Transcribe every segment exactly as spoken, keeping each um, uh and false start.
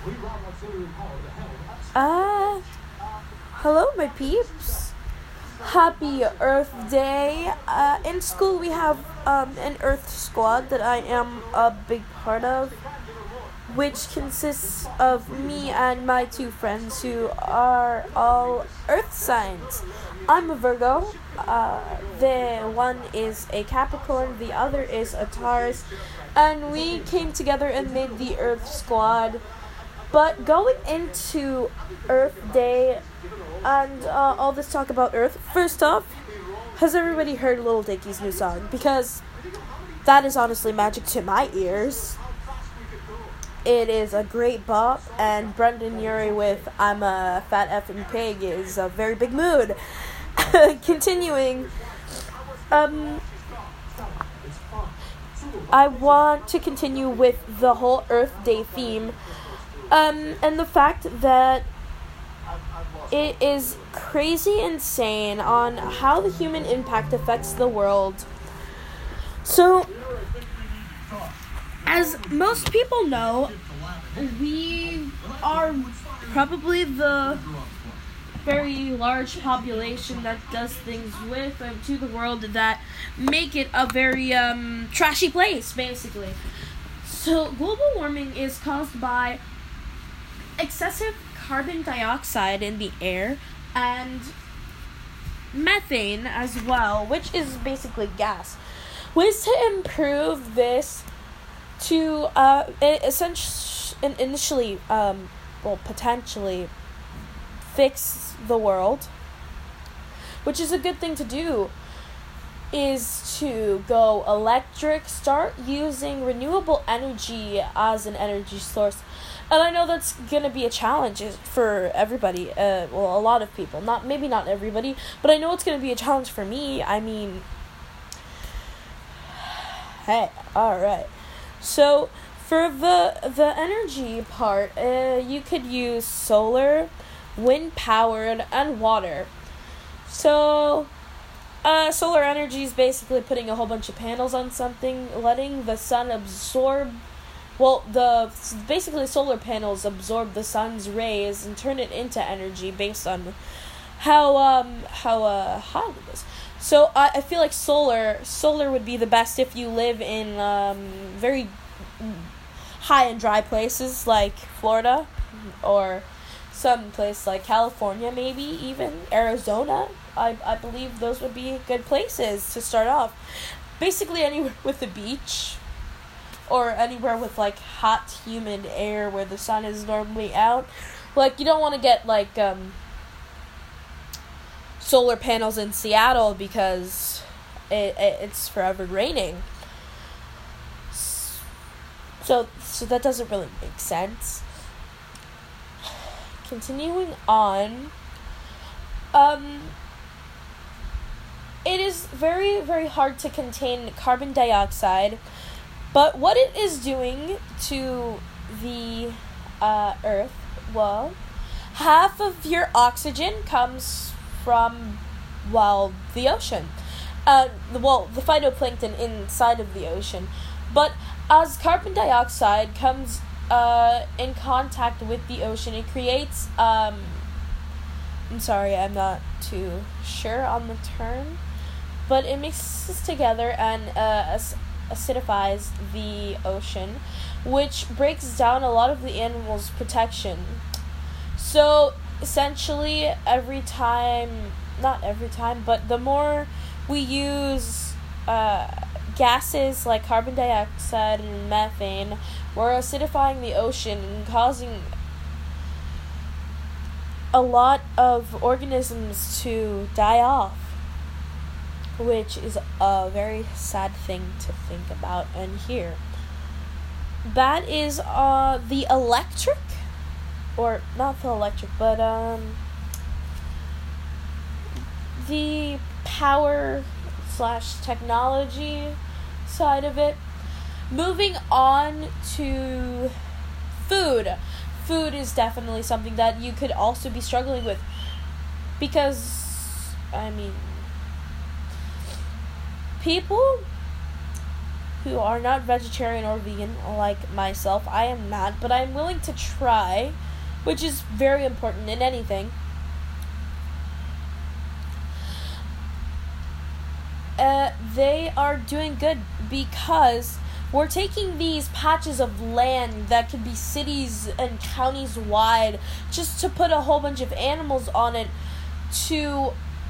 Uh, hello, my peeps. Happy Earth Day. Uh, in school, we have um, an Earth squad that I am a big part of, which consists of me and my two friends who are all Earth signs. I'm a Virgo. Uh, the one is a Capricorn, the other is a Taurus, and we came together and made the Earth squad. But going into Earth Day and uh, all this talk about Earth, first off, has everybody heard Lil Dicky's new song? Because that is honestly magic to my ears. It is a great bop, and Brendan Urie with I'm a Fat Effing Pig is a very big mood. Continuing, um, I want to continue with the whole Earth Day theme, um, and the fact that it is crazy insane on how the human impact affects the world. So, as most people know, we are probably the very large population that does things with and to the world that make it a very um, trashy place, basically. So, global warming is caused by excessive carbon dioxide in the air and methane as well, which is basically gas. Ways to improve this to uh essentially initially um well potentially fix the world, which is a good thing to do, is to go electric, start using renewable energy as an energy source. And I know that's gonna be a challenge for everybody, uh, well, a lot of people, not maybe not everybody, but I know it's gonna be a challenge for me. I mean, hey, alright. So, for the the energy part, uh, you could use solar, wind-powered, and water. So, uh, solar energy is basically putting a whole bunch of panels on something, letting the sun absorb, well, the basically solar panels absorb the sun's rays and turn it into energy based on how um how uh hot it is. So I, I feel like solar solar would be the best if you live in um very high and dry places like Florida or some place like California, maybe even Arizona. I I believe those would be good places to start off. Basically anywhere with a beach or anywhere with like hot, humid air where the sun is normally out. Like, you don't want to get like um solar panels in Seattle because it, it it's forever raining. So so that doesn't really make sense. Continuing on, um, it is very, very hard to contain carbon dioxide, but what it is doing to the uh, Earth, well, half of your oxygen comes from, well, the ocean. Uh, well, the phytoplankton inside of the ocean. But as carbon dioxide comes uh, in contact with the ocean, it creates, um, I'm sorry, I'm not too sure on the term, but it mixes together and uh, acidifies the ocean, which breaks down a lot of the animals' protection. So, essentially, every time, not every time, but the more we use uh, gases like carbon dioxide and methane, we're acidifying the ocean and causing a lot of organisms to die off, which is a very sad thing to think about and hear. That is uh, the electric, or not the electric, but um, the power slash technology side of it. Moving on to food. Food is definitely something that you could also be struggling with because, I mean, people who are not vegetarian or vegan like myself. I am not, but I'm willing to try, which is very important in anything. Uh, they are doing good because we're taking these patches of land that could be cities and counties wide just to put a whole bunch of animals on it to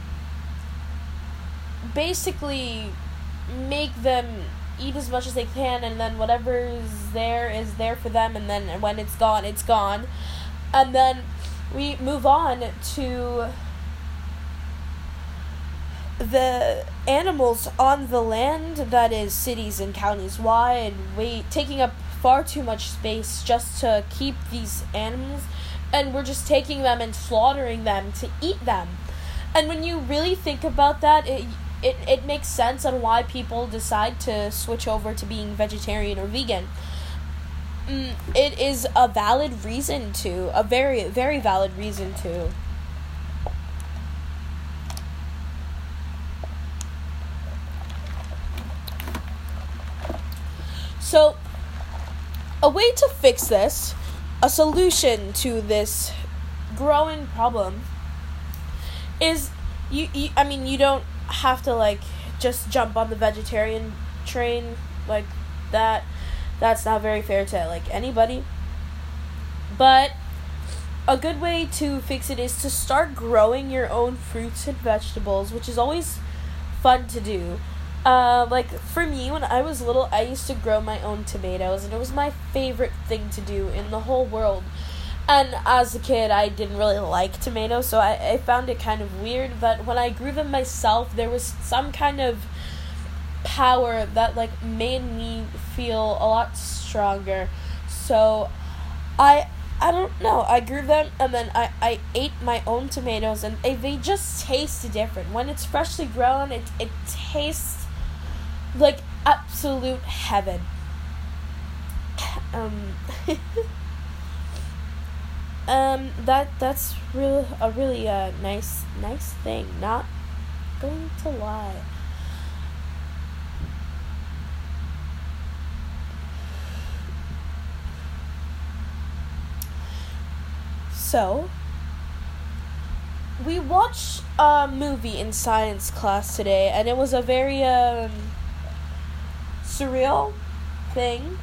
basically make them eat as much as they can, and then whatever is there is there for them, and then when it's gone, it's gone. And then we move on to the animals on the land that is cities and counties wide, we taking up far too much space just to keep these animals, and we're just taking them and slaughtering them to eat them. And when you really think about that, it it, it makes sense on why people decide to switch over to being vegetarian or vegan. Mm, it is a valid reason to, a very, very valid reason to. So, a way to fix this, a solution to this growing problem, is you, you. I mean, you don't have to like just jump on the vegetarian train like that. That's not very fair to like anybody. But a good way to fix it is to start growing your own fruits and vegetables, which is always fun to do. Uh, like, for me, when I was little, I used to grow my own tomatoes, and it was my favorite thing to do in the whole world. And as a kid, I didn't really like tomatoes, so I, I found it kind of weird, but when I grew them myself, there was some kind of power that, like, made me feel a lot stronger. So, I... I don't know, I grew them, and then I, I ate my own tomatoes, and they, they just taste different. When it's freshly grown, it it tastes like absolute heaven. Um, um, that, that's really, a really, uh, nice, nice thing, not going to lie. So, we watched a movie in science class today, and it was a very um, surreal thing.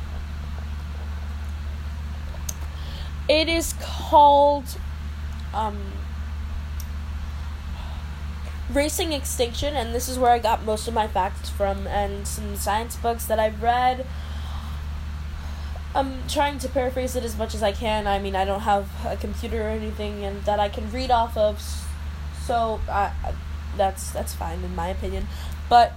It is called um, Racing Extinction, and this is where I got most of my facts from, and some science books that I've read. I'm trying to paraphrase it as much as I can. I mean, I don't have a computer or anything and that I can read off of, so I, that's that's fine in my opinion. But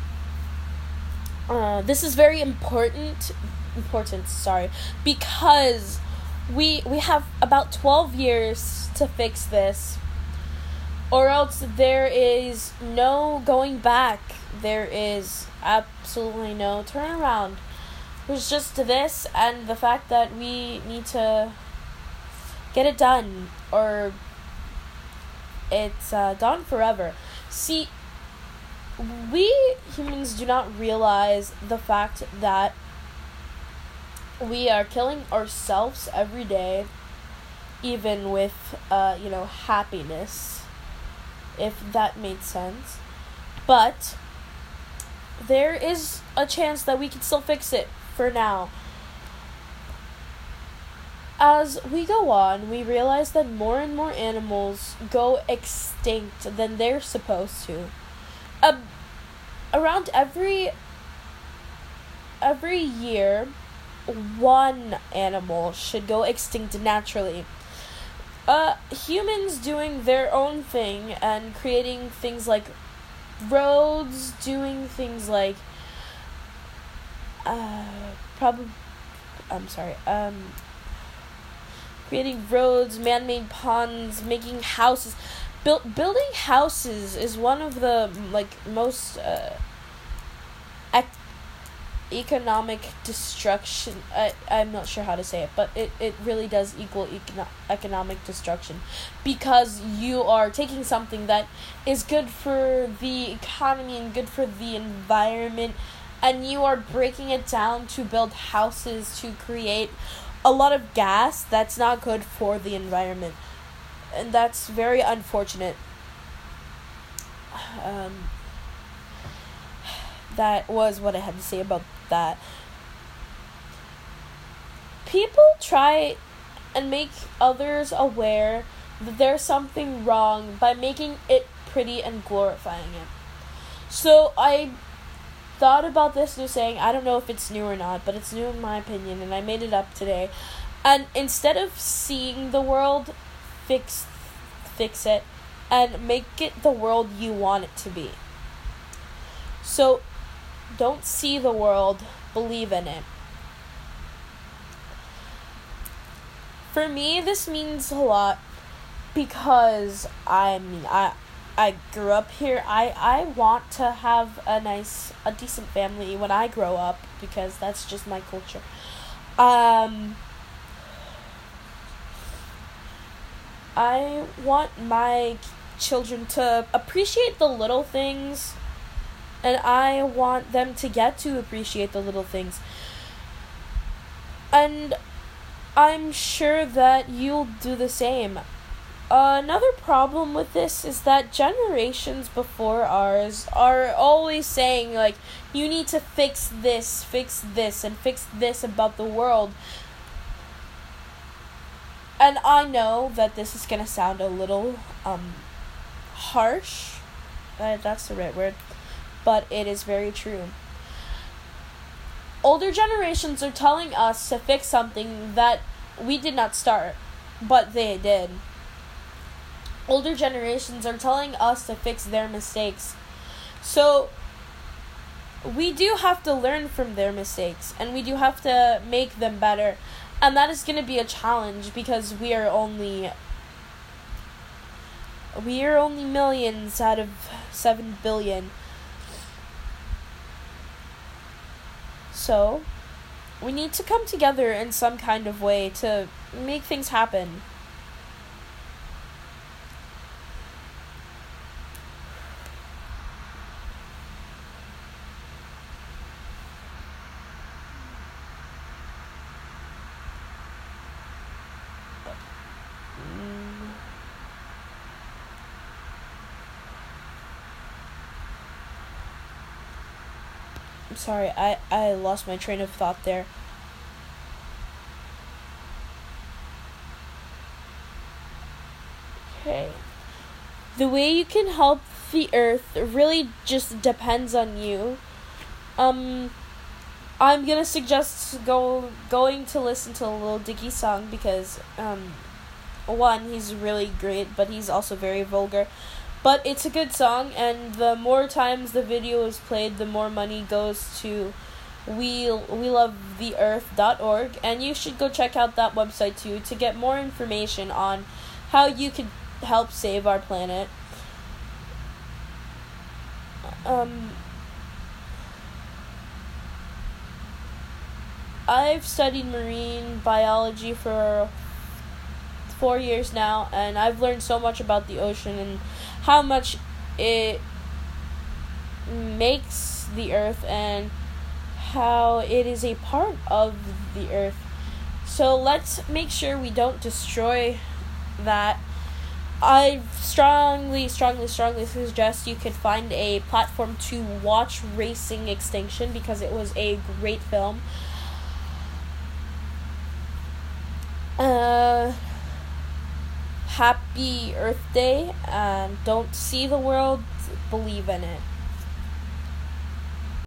uh, this is very important, important. Sorry, because we we have about twelve years to fix this, or else there is no going back. There is absolutely no turnaround. There's just this and the fact that we need to get it done, or it's uh, gone forever. See, we humans do not realize the fact that we are killing ourselves every day, even with, uh, you know, happiness, if that made sense. But there is a chance that we can still fix it. For now, as we go on, we realize that more and more animals go extinct than they're supposed to. Um, around every every year, one animal should go extinct naturally. Uh, humans doing their own thing and creating things like roads, doing things like Uh, probably, I'm sorry, um, creating roads, man-made ponds, making houses. Build, building houses is one of the, like, most, uh, ec- economic destruction. I, I'm not sure how to say it, but it, it really does equal econo- economic destruction. Because you are taking something that is good for the economy and good for the environment, and you are breaking it down to build houses to create a lot of gas that's not good for the environment. And that's very unfortunate. Um, that was what I had to say about that. People try and make others aware that there's something wrong by making it pretty and glorifying it. So I thought about this new saying. I don't know if it's new or not, but it's new in my opinion, and I made it up today. And instead of seeing the world, fix fix it and make it the world you want it to be. So don't see the world, believe in it. For me, this means a lot because I mean I I grew up here. I, I want to have a nice, a decent family when I grow up because that's just my culture. Um, I want my children to appreciate the little things, and I want them to get to appreciate the little things. And I'm sure that you'll do the same. Uh, another problem with this is that generations before ours are always saying, like, you need to fix this, fix this, and fix this about the world. And I know that this is going to sound a little um, harsh. Uh, that's the right word. But it is very true. Older generations are telling us to fix something that we did not start, but they did. Older generations are telling us to fix their mistakes. So we do have to learn from their mistakes, and we do have to make them better. And that is going to be a challenge because we are only we are only millions out of seven billion. So we need to come together in some kind of way to make things happen. I'm sorry, I, I lost my train of thought there. Okay. The way you can help the earth really just depends on you. Um, I'm gonna suggest go going to listen to a Lil Dicky song because, um, one, he's really great, but he's also very vulgar. But it's a good song, and the more times the video is played, the more money goes to we we love the earth dot org, and you should go check out that website too to get more information on how you could help save our planet. Um, I've studied marine biology for four years now, and I've learned so much about the ocean and how much it makes the earth and how it is a part of the earth. So let's make sure we don't destroy that. I strongly, strongly, strongly suggest you could find a platform to watch Racing Extinction because it was a great film. Uh... Happy Earth Day, and don't see the world, believe in it.